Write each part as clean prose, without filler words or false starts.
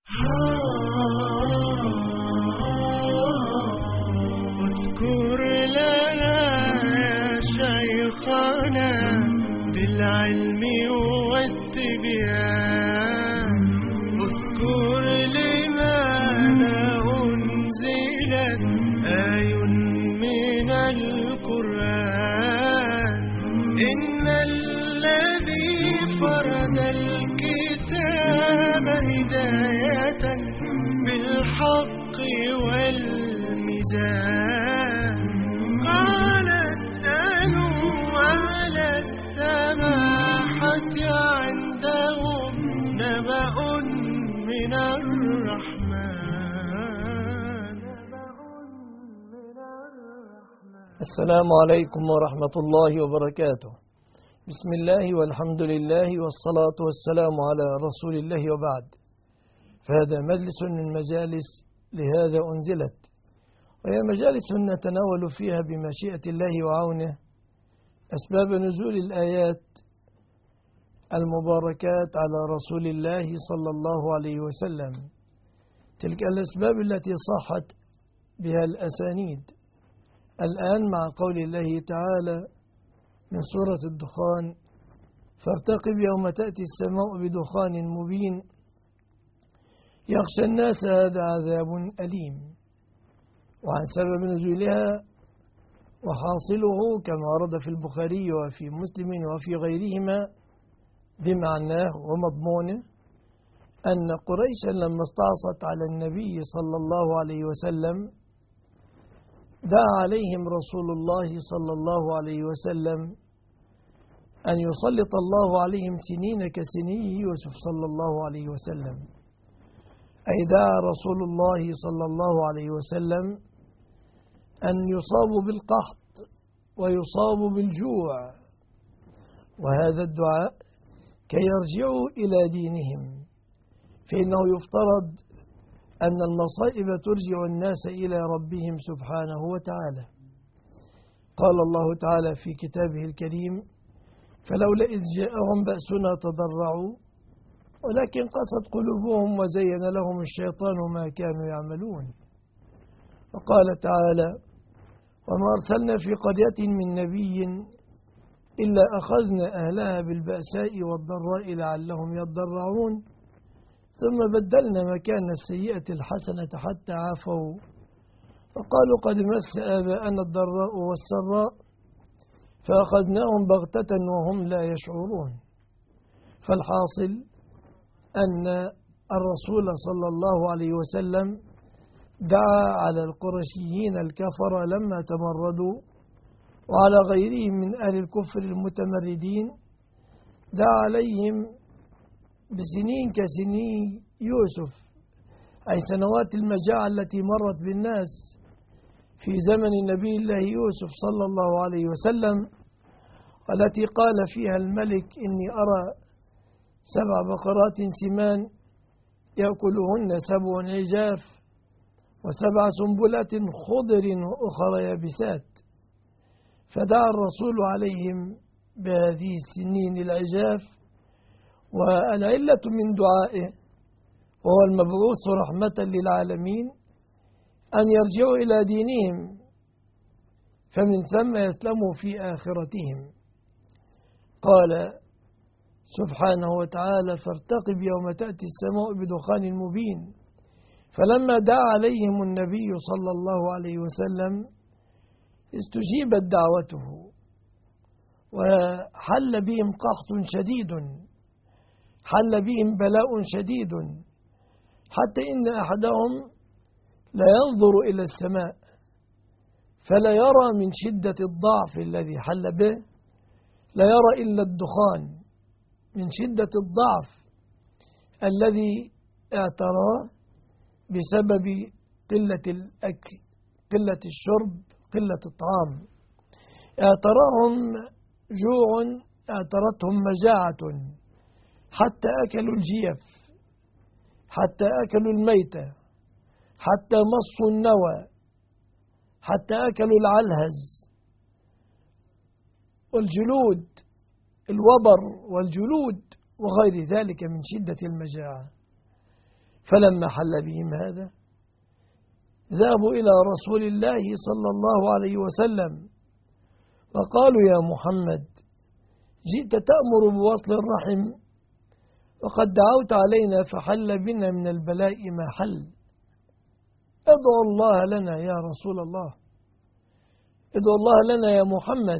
اذكر لنا يا شيخنا بالعلم والتبيان، اذكر لماذا أنزلت آي من القرآن. إن الذي فرض الكتاب هداية بالحق والميزان، قال اسألوا أهل السماحة عندهم نبأ من الرحمن. السلام عليكم ورحمة الله وبركاته. بسم الله والحمد لله والصلاة والسلام على رسول الله، وبعد. فهذا مجلس من مجالس لهذا أنزلت، وهي مجالس نتناول فيها بمشيئة الله وعونه أسباب نزول الآيات المباركات على رسول الله صلى الله عليه وسلم، تلك الأسباب التي صحت بها الأسانيد. الآن مع قول الله تعالى من سورة الدخان: فارتقب يوم تأتي السماء بدخان مبين يغشى الناس هذا عذاب أليم. وعن سبب نزولها وحاصله كما ورد في البخاري وفي مسلم وفي غيرهما بمعناه ومضمونه أن قريشا لما استعصت على النبي صلى الله عليه وسلم دعا عليهم رسول الله صلى الله عليه وسلم أن يسلط الله عليهم سنين كسني يوسف صلى الله عليه وسلم، أي دعا رسول الله صلى الله عليه وسلم أن يصابوا بالقحط ويصابوا بالجوع، وهذا الدعاء كي يرجعوا إلى دينهم، فإنه يفترض أن المصائب ترجع الناس إلى ربهم سبحانه وتعالى. قال الله تعالى في كتابه الكريم: فلولا إذ جاءهم بأسنا تضرعوا ولكن قست قلوبهم وزين لهم الشيطان ما كانوا يعملون. وقال تعالى: وما أرسلنا في قرية من نبي إلا أخذنا أهلها بالبأساء والضراء لعلهم يضرعون ثم بدلنا مكان السيئة الحسنة حتى عافوا وقالوا قد مس آباءنا الضراء والسراء فأخذناهم بغتة وهم لا يشعرون. فالحاصل أن الرسول صلى الله عليه وسلم دعا على القرشيين الكفر لما تمردوا وعلى غيرهم من أهل الكفر المتمردين، دعا عليهم بسنين كسني يوسف، أي سنوات المجاعة التي مرت بالناس في زمن نبي الله يوسف صلى الله عليه وسلم، والتي قال فيها الملك: إني أرى 7 بقرات سمان يأكلهن 7 عجاف و7 سنبلات خضر وأخرى يابسات. فدعا الرسول عليهم بهذه السنين العجاف، والعلة من دعائه وهو المبعوث رحمة للعالمين أن يرجعوا إلى دينهم فمن ثم يسلموا في آخرتهم. قال سبحانه وتعالى: فارتقب يوم تأتي السماء بدخان مبين. فلما دعا عليهم النبي صلى الله عليه وسلم استجيبت دعوته وحل بهم قحط شديد، حل بهم بلاء شديد، حتى إن أحدهم لا ينظر إلى السماء فلا يرى من شدة الضعف الذي حل به، لا يرى إلا الدخان من شدة الضعف الذي اعتراه بسبب قلة الأكل، قلة الشرب، قلة الطعام. اعتراهم جوع، اعترتهم مجاعة، حتى أكلوا الجيف، حتى أكلوا الميتة، حتى مصوا النوى، حتى أكلوا العلهز والجلود، الوبر والجلود وغير ذلك من شدة المجاعة. فلما حل بهم هذا ذهبوا إلى رسول الله صلى الله عليه وسلم وقالوا: يا محمد، جئت تأمر بوصل الرحم وقد دعوت علينا فحل بنا من البلاء ما حل. ادعو الله لنا يا رسول الله، ادعو الله لنا يا محمد،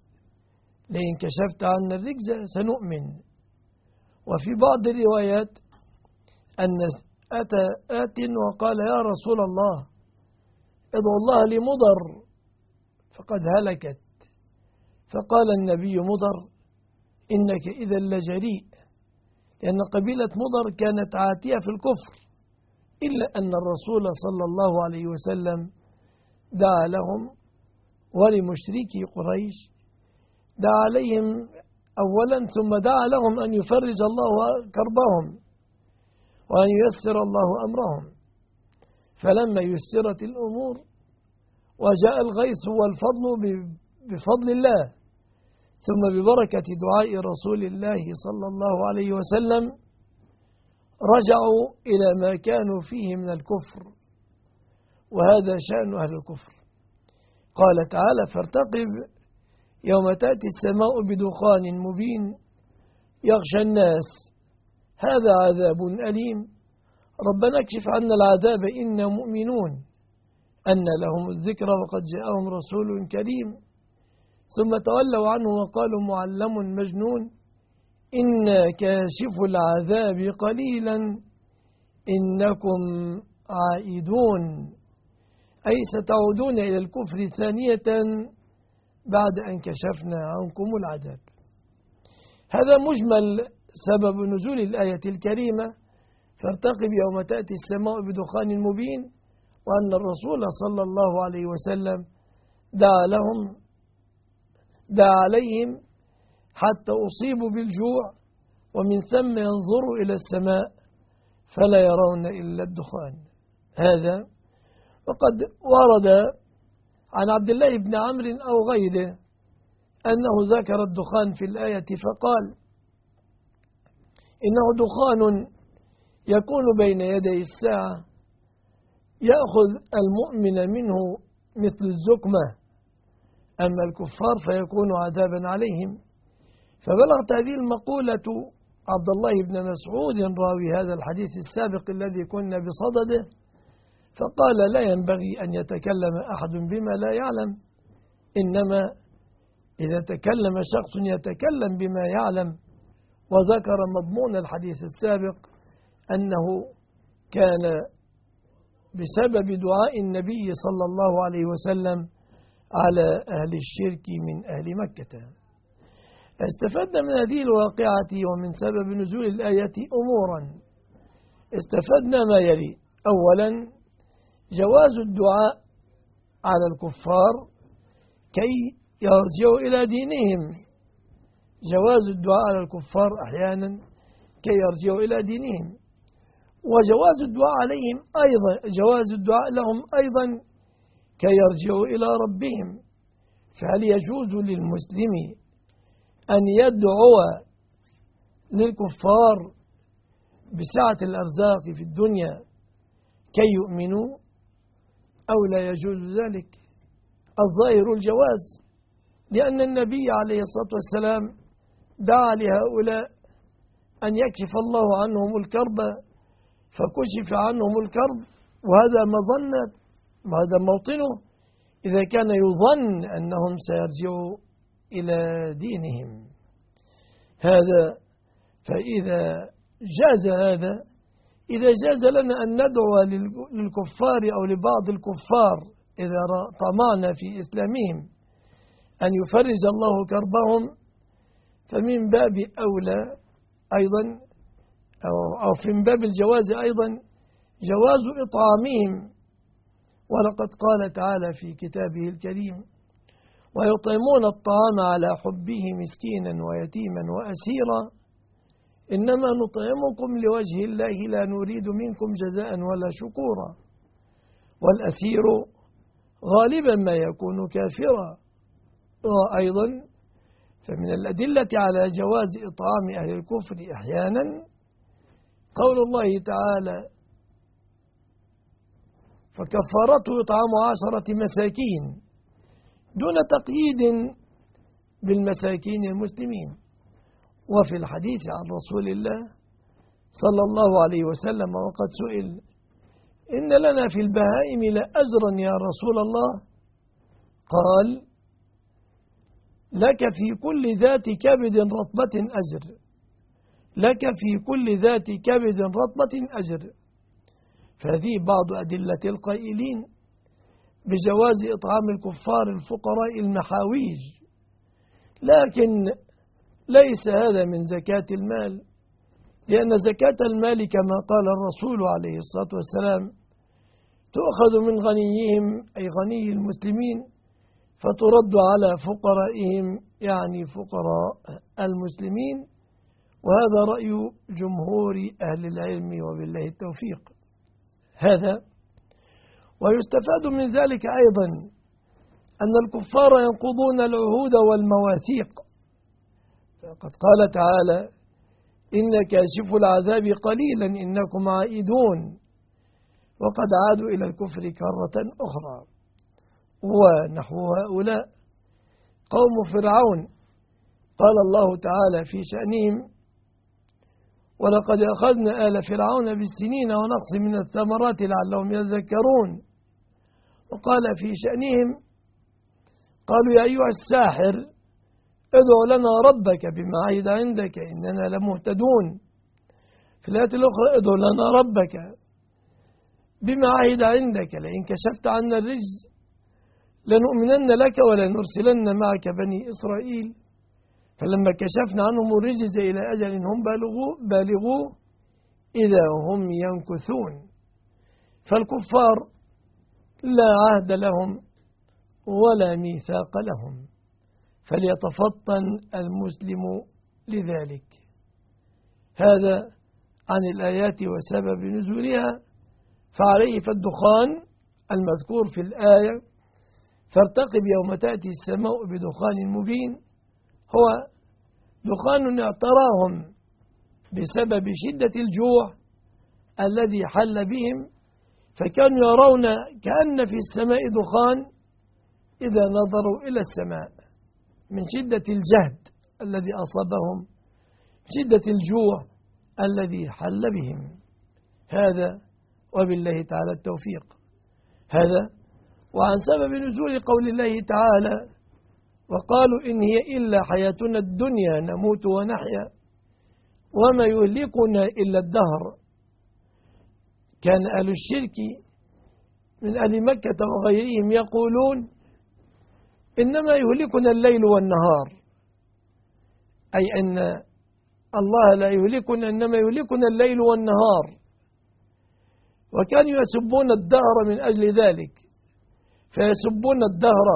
لئن كشفت عنا الرجز سنؤمن. وفي بعض الروايات أن أتى آت وقال: يا رسول الله، ادعو الله لمضر فقد هلكت. فقال النبي: مضر إنك إذا لجريء، لأن قبيلة مضر كانت عاتية في الكفر، إلا أن الرسول صلى الله عليه وسلم دعا لهم ولمشركي قريش، دعا عليهم أولا، ثم دعا لهم أن يفرج الله كربهم وأن ييسر الله أمرهم. فلما يسرت الأمور وجاء الغيث والفضل بفضل الله ثم ببركة دعاء رسول الله صلى الله عليه وسلم، رجعوا إلى ما كانوا فيه من الكفر، وهذا شأن أهل الكفر. قال تعالى: فارتقب يوم تأتي السماء بدخان مبين يغشى الناس هذا عذاب أليم ربنا اكشف عنا العذاب إنا مؤمنون أن لهم الذكر وقد جاءهم رسول كريم. ثم تولوا عنه وقالوا: معلم مجنون إنا كاشف العذاب قليلا إنكم عائدون، أي ستعودون إلى الكفر ثانية بعد أن كشفنا عنكم العذاب. هذا مجمل سبب نزول الآية الكريمة: فارتقب يوم تأتي السماء بدخان مبين، وأن الرسول صلى الله عليه وسلم دعا عليهم حتى أصيبوا بالجوع، ومن ثم ينظروا إلى السماء فلا يرون إلا الدخان. هذا وقد ورد عن عبد الله بن عمرو أو غيره أنه ذكر الدخان في الآية فقال: إنه دخان يكون بين يدي الساعة يأخذ المؤمن منه مثل الزكمة، أما الكفار فيكون عذابا عليهم. فبلغت هذه المقولة عبد الله بن مسعود راوي هذا الحديث السابق الذي كنا بصدده، فقال: لا ينبغي أن يتكلم أحد بما لا يعلم، إنما إذا تكلم شخص يتكلم بما يعلم. وذكر مضمون الحديث السابق أنه كان بسبب دعاء النبي صلى الله عليه وسلم على أهل الشرك من أهل مكة. استفدنا من هذه الواقعة ومن سبب نزول الآية أمورا. استفدنا ما يلي: أولا، جواز الدعاء على الكفار كي يرجعوا إلى دينهم، جواز الدعاء على الكفار أحيانا كي يرجعوا إلى دينهم، وجواز الدعاء عليهم أيضا، جواز الدعاء لهم أيضا كي يرجعوا إلى ربهم. فهل يجوز للمسلم أن يدعو للكفار بسعة الأرزاق في الدنيا كي يؤمنوا أو لا يجوز ذلك؟ الظاهر الجواز، لأن النبي عليه الصلاة والسلام دعا لهؤلاء أن يكشف الله عنهم الكرب فكشف عنهم الكرب، وهذا مظنة، وهذا موطنه إذا كان يظن أنهم سيرجعوا إلى دينهم. هذا فإذا جاز هذا، إذا جاز لنا أن ندعو للكفار أو لبعض الكفار إذا طمعنا في إسلامهم أن يفرج الله كربهم، فمن باب أولى أيضا أو من باب الجواز أيضا جواز إطعامهم. ولقد قال تعالى في كتابه الكريم: ويطعمون الطعام على حبه مسكينا ويتيما وأسيرا إنما نطعمكم لوجه الله لا نريد منكم جزاء ولا شكورا. والأسير غالبا ما يكون كافرا. وأيضا فمن الأدلة على جواز إطعام أهل الكفر أحيانا قول الله تعالى: فكفارته إطعام 10 مساكين دون تقييد بالمساكين المسلمين. وفي الحديث عن رسول الله صلى الله عليه وسلم وقد سئل: إن لنا في البهائم لأجرا يا رسول الله؟ قال: لك في كل ذات كبد رطبة أجر، لك في كل ذات كبد رطبة أجر. فهذه بعض أدلة القائلين بجواز إطعام الكفار الفقراء المحاويج، لكن ليس هذا من زكاة المال، لأن زكاة المال كما قال الرسول عليه الصلاة والسلام تؤخذ من غنيهم أي غني المسلمين فترد على فقرائهم يعني فقراء المسلمين. وهذا رأي جمهور أهل العلم وبالله التوفيق. هذا ويستفاد من ذلك أيضا أن الكفار ينقضون العهود والمواثيق، فقد قال تعالى: إن كاشف العذاب قليلا إنكم عائدون، وقد عادوا إلى الكفر كرة أخرى. ونحو هؤلاء قوم فرعون، قال الله تعالى في شأنهم: ولقد أخذنا آل فرعون بالسنين ونقص من الثمرات لعلهم يذكرون. وقال في شأنهم: قالوا يا أيها الساحر ادع لنا ربك بما عهد عندك إننا لمهتدون. في الآية الأخرى: ادع لنا ربك بما عهد عندك لئن كشفت عنا الرجز لنؤمنن لك ولنرسلن معك بني إسرائيل. فلما كشفنا عنهم الرجز إلى أجل هم بالغوه إذا هم ينكثون. فالكفار لا عهد لهم ولا ميثاق لهم، فليتفطن المسلم لذلك. هذا عن الآيات وسبب نزولها. فعليه فالدخان المذكور في الآية: فارتقب يوم تأتي السماء بدخان مبين، هو دخان اعتراهم بسبب شدة الجوع الذي حل بهم، فكانوا يرون كأن في السماء دخان إذا نظروا إلى السماء من شدة الجهد الذي أصابهم، شدة الجوع الذي حل بهم. هذا وبالله تعالى التوفيق. هذا وعن سبب نزول قول الله تعالى: وقالوا إن هي إلا حياتنا الدنيا نموت ونحيا وما يهلكنا إلا الدهر. كان أهل الشرك من أهل مكة وغيرهم يقولون: إنما يهلكنا الليل والنهار، أي أن الله لا يهلكنا إنما يهلكنا الليل والنهار. وكانوا يسبون الدهر من أجل ذلك، فيسبون الدهر.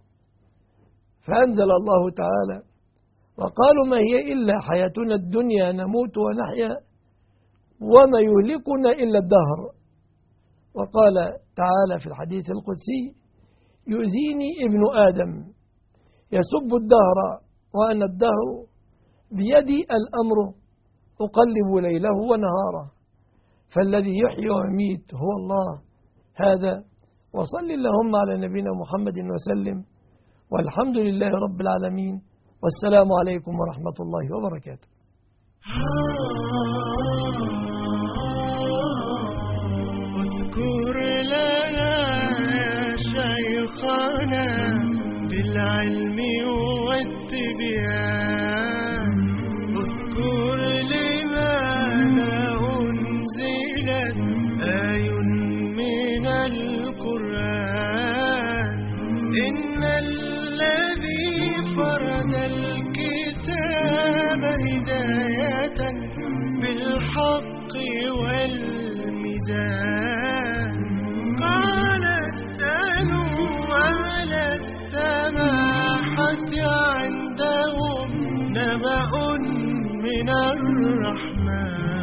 فأنزل الله تعالى: وقالوا ما هي إلا حياتنا الدنيا نموت ونحيا وما يهلكنا إلا الدهر. وقال تعالى في الحديث القدسي: يؤذيني ابن آدم يسب الدهر وأنا الدهر بيدي الأمر أقلب ليله ونهاره، فالذي يحيي ويميت هو الله. هذا وصل اللهم على نبينا محمد وسلم، والحمد لله رب العالمين، والسلام عليكم ورحمة الله وبركاته. اذكر لنا يا شيخنا بالعلم والتبيان، اذكر لماذا أنزلت آي من القرآن. إن الذي فرد الكتاب هداية بالحق والميزان. قال اسألوا أهل السماحة عندهم نبأ من الرحمن.